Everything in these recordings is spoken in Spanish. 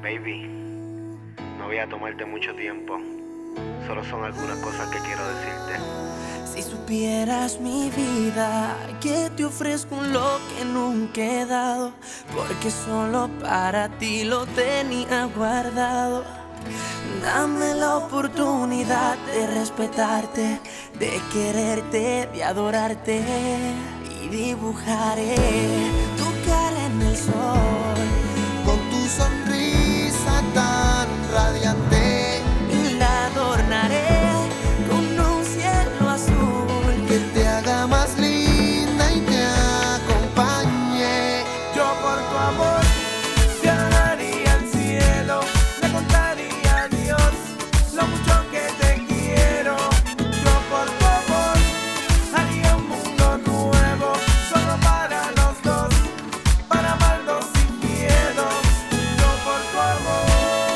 Baby, no voy a tomarte mucho tiempo. Solo son algunas cosas que quiero decirte. Si supieras mi vida, que te ofrezco lo que nunca he dado, porque solo para ti lo tenía guardado. Dame la oportunidad de respetarte, de quererte, de adorarte, y dibujaré tu cara en el sol con tu sonrisa tan radiante, y la adornaré con un cielo azul que te haga más linda y te acompañe. Yo por tu amor viajaría al cielo, le contaría a Dios lo mucho que te quiero. Yo por tu amor haría un mundo nuevo, solo para los dos, para amarnos sin miedo. Yo por tu amor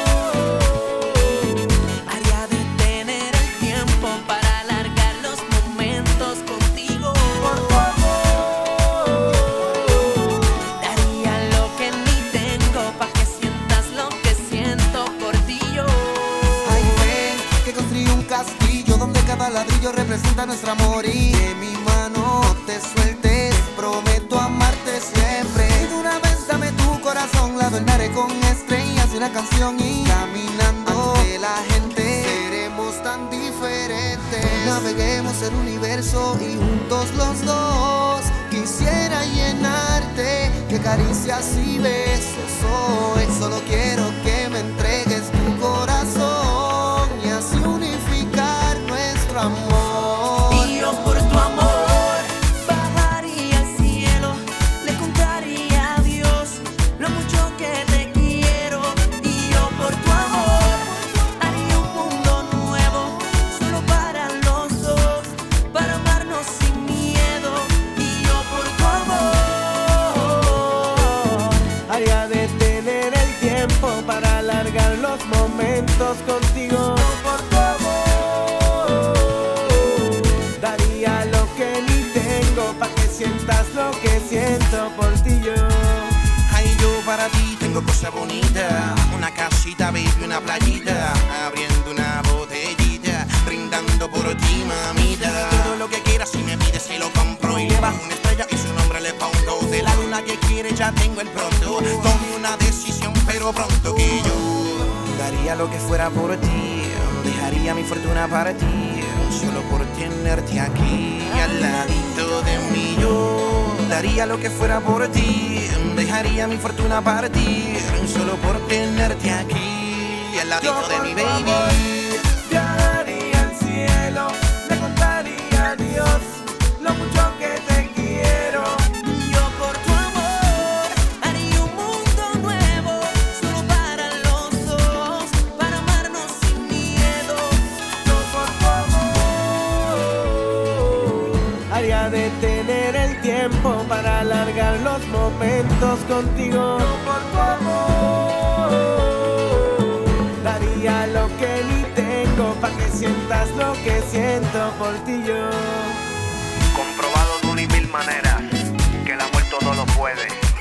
haría detener el tiempo para alargar los momentos contigo. Por tu amor daría lo que ni tengo pa' que sientas lo que siento por ti yo. Ay, ven, que construí un castillo donde cada ladrillo representa nuestro amor, y de mi mano no te sueltes, prometo amarte siempre. Y de una vez dame tu corazón, la adornaré con estrellas y una canción, y caminando ante la gente seremos tan diferentes. Naveguemos el universo y juntos los dos quisiera llenarte de caricias y besos hoy. Solo quiero que me entregues tu corazón y así unificar nuestro amor. Y yo por tu amor bajaría al cielo, le contaría a Dios lo mucho que te quiero. Y yo por tu amor haría un mundo nuevo, solo para los dos, para amarnos sin miedo. Y yo por tu amor haría detener el tiempo para alargar los momentos contigo. Yo por tu amor daría lo que ni tengo pa' que sientas lo que siento por ti yo. Ay, yo para ti tengo cosas bonitas, una casita, baby, una playita, abriendo una botellita, brindando por ti, mamita. Todo lo que quieras si me pides se lo compro, y le bajo una estrella y su nombre le pongo. De la luna que quiere ya tengo el pronto, tome una decisión pero pronto, que yo daría lo que fuera por ti, dejaría mi fortuna para ti, solo por tenerte aquí al ladito de mí. Yo daría lo que fuera por ti, dejaría mi fortuna para ti, solo por tenerte aquí al ladito de mi baby. Viajaría al cielo, le contaría a Dios lo mucho que te quiero. Yo por tu amor haría un mundo nuevo, solo para los dos, para amarnos sin miedo. Yo por tu amor haría detener el tiempo para alargar los momentos contigo. Yo por tu amor daría lo que ni tengo pa' que sientas lo que siento por ti yo. Comprobado de una y mil maneras que el amor todo lo puede.